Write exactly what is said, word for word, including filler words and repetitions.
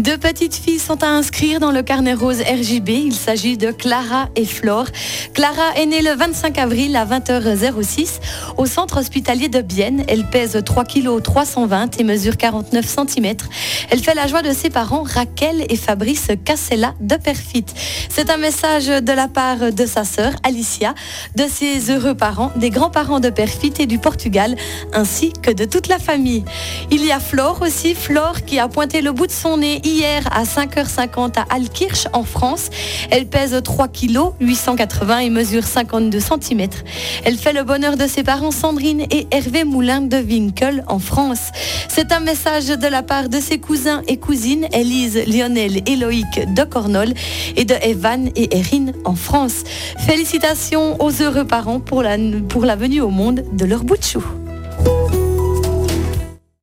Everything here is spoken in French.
Deux petites filles sont à inscrire dans le carnet rose R J B. Il s'agit de Clara et Flore. Clara est née le vingt-cinq avril à vingt heures six au centre hospitalier de Bienne. Elle pèse trois kilos trois cent vingt et mesure quarante-neuf centimètres. Elle fait la joie de ses parents Raquel et Fabrice Cassella de Perfit. C'est un message de la part de sa sœur Alicia, de ses heureux parents, des grands-parents de Perfit et du Portugal, ainsi que de toute la famille. Il y a Flore aussi, Flore qui a pointé le bout de son nez hier à cinq heures cinquante à Altkirch en France. Elle pèse trois kilos huit cent quatre-vingts et mesure cinquante-deux centimètres. Elle fait le bonheur de ses parents Sandrine et Hervé Moulin de Winkel en France. C'est un message de la part de ses cousins et cousines Élise, Lionel et Loïc de Cornol et de Evan et Erin en France. Félicitations aux heureux parents pour la, pour la venue au monde de leur bout de chou.